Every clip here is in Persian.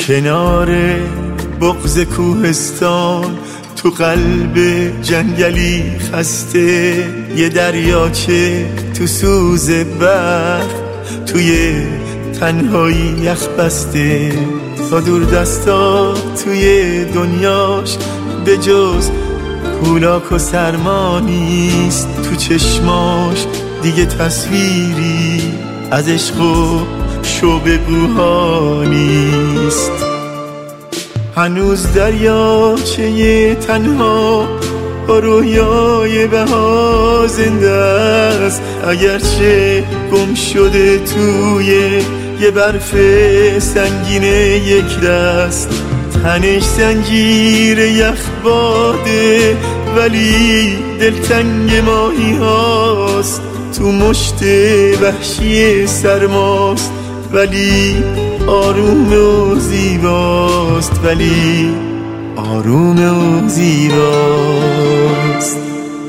کنار بغض کوهستان تو قلب جنگلی خسته، یه دریاچه تو سوز برف توی تنهایی یخ بسته، تا دور دستا توی دنیاش به جز کولاک و سرما نیست، تو چشماش دیگه تصویری از عشق و شوق بوها نیست. هنوز دریاچه تنها با رویای بها زنده است، اگرچه گم شده توی یه برف سنگین یک دست، تنش زنجیر یخ باده ولی دلتنگ ماهی هاست، تو مشت وحشی سرماست ولی آروم و زیباست، ولی آروم و زیباست.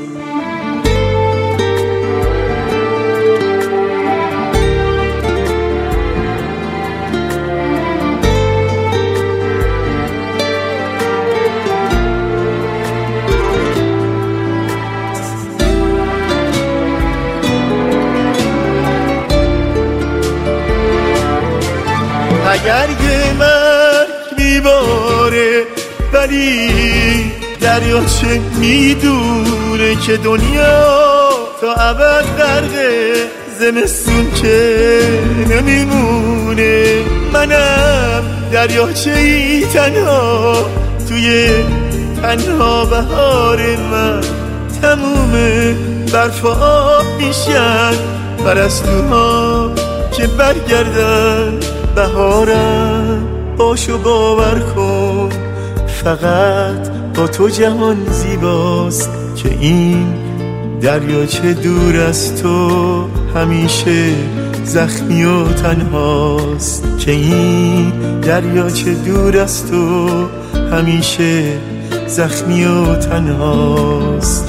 اگر یه مرگ میباره ولی دریاچه میدونه که دنیا تا ابد غرقه، زمستون که نمیمونه، منم دریاچه ای تنها توی تنها بهار من، تموم برف و آب میشن پرستوها که برگردن بهارم. باشو باور کن فقط با تو جهان زیباست، که این دریاچه دور از تو همیشه زخمی و تنهاست، که این دریاچه دور از تو همیشه زخمی و تنهاست.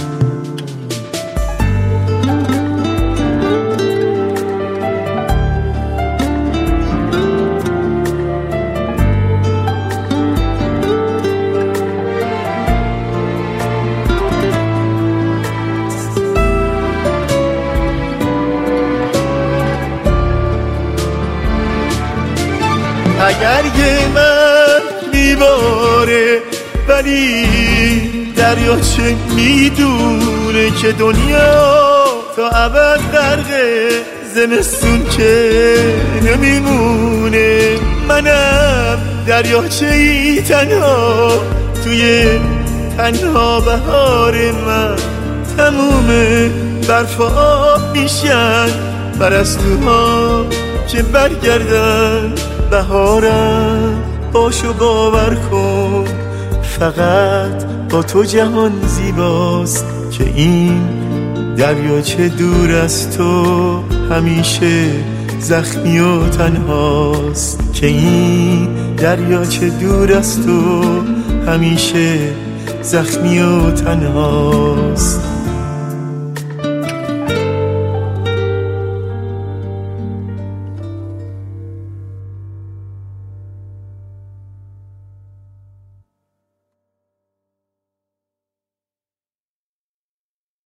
اگر یه مرگ میباره ولی دریاچه میدونه که دنیا تا ابد غرقه، زمستون که نمیمونه، منم دریاچه ای تنها توی تنها بهار من، تموم برف و آب میشن پرستوها که برگردن بهارم. باشو باور کن فقط با تو جهان زیباست، که این دریاچه دور از تو همیشه زخمی و تنهاست، که این دریاچه دور از تو همیشه زخمی و تنهاست.